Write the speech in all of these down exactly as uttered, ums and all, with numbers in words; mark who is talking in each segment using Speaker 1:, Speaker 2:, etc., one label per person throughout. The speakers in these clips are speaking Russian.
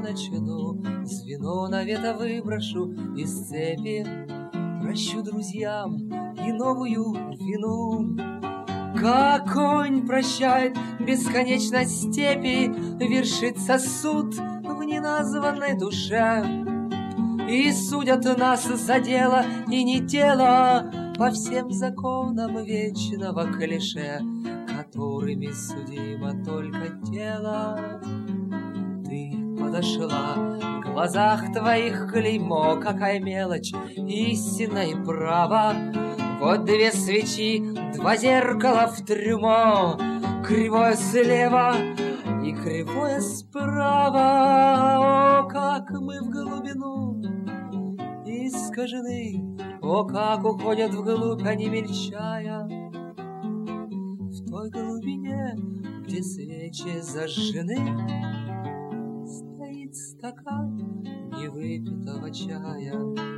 Speaker 1: начну, звено навета выброшу из цепи, прощу друзьям и новую вину. Как конь прощает бесконечность степи, вершится суд в неназванной душе. И судят нас за дело и не тело по всем законам вечного клише, которыми судимо только тело. Ты подошла, в глазах твоих клеймо, какая мелочь, истина и право. Вот две свечи, два зеркала в трюмо, кривое слева и кривое справа. О, как мы в глубину искажены, о, как уходят вглубь они, мельчая. В той глубине, где свечи зажжены, стоит стакан невыпитого чая.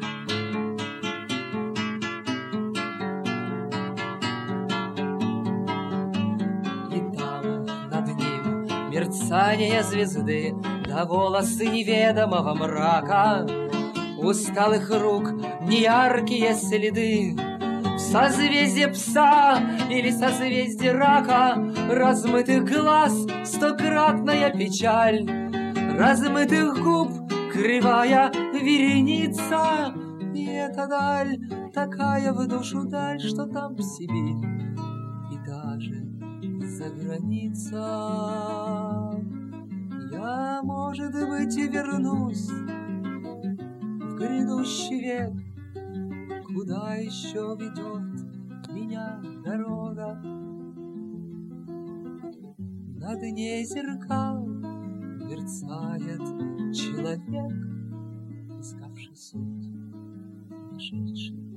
Speaker 1: Мерцание звезды, да волосы неведомого мрака, усталых рук неяркие следы. В созвездие пса или созвездие рака размытых глаз стократная печаль, размытых губ кривая вереница. И эта даль такая в душу даль, что там Сибирь и даже за граница. Я, может быть, и вернусь в грядущий век, куда еще ведет меня дорога. На дне зеркал мерцает человек, искавший суть, нашедший